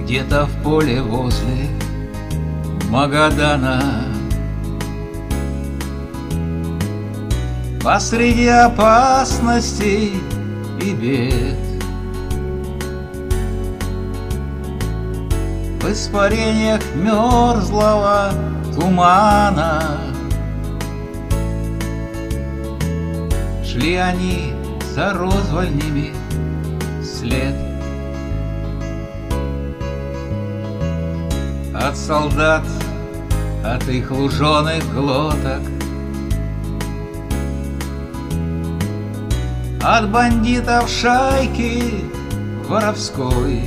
Где-то в поле возле Магадана, посреди опасностей и бед, в испарениях мерзлого тумана шли они за розвальнями след. От солдат, от их луженых глоток, от бандитов шайки воровской.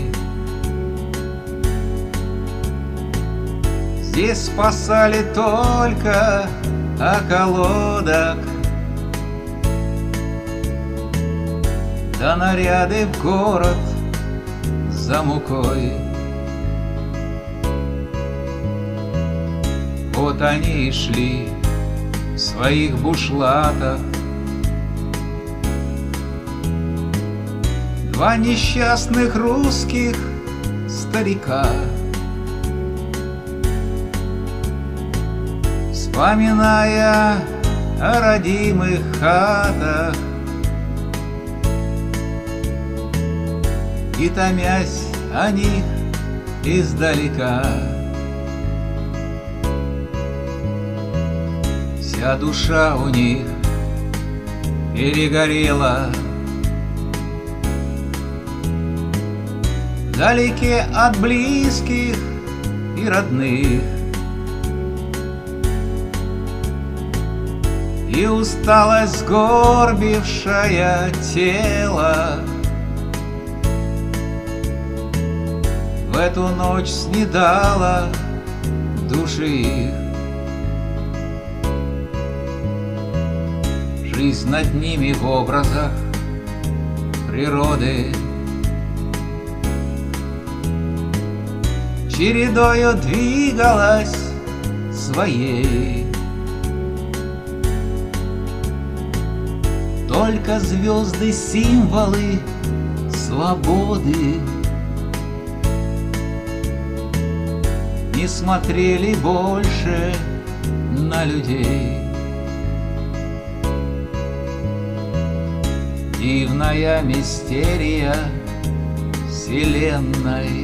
Здесь спасали только околоток, да наряды в город за мукой. Вот они и шли в своих бушлатах, два несчастных русских старика, вспоминая о родимых хатах и томясь о них издалека. Вся душа у них перегорела, вдалеке от близких и родных, и усталость, сгорбившая тело, в эту ночь снедала души их. Жизнь над ними в образах природы чередою двигалась своей. Только звезды — символы свободы, не смотрели больше на людей. Дивная мистерия вселенной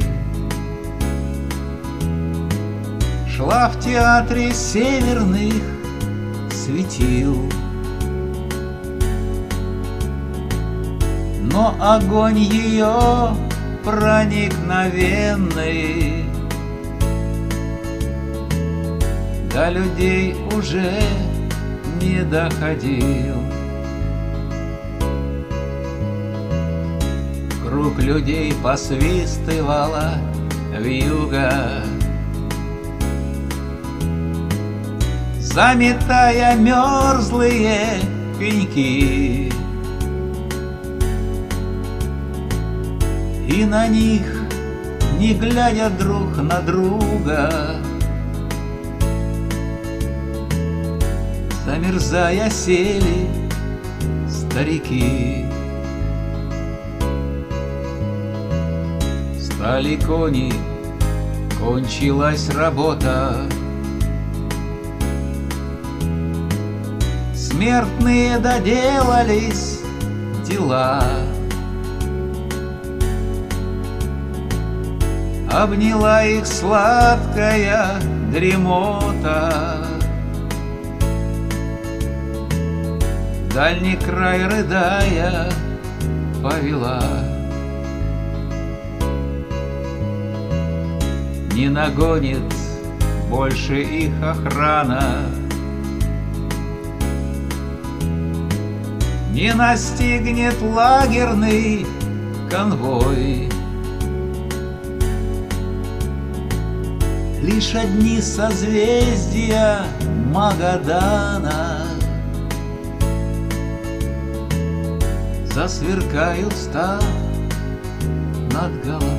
шла в театре северных светил, но огонь ее проникновенный до людей уже не доходил. Круг людей посвистывала вьюга, заметая мерзлые пеньки, и на них, не глядя друг на друга, замерзая сели старики. Стали кони, кончилась работа, смертные доделались дела. Обняла их сладкая дремота, дальний край рыдая повела. Не нагонит больше их охрана, не настигнет лагерный конвой. Лишь одни созвездия Магадана засверкают, став над головой.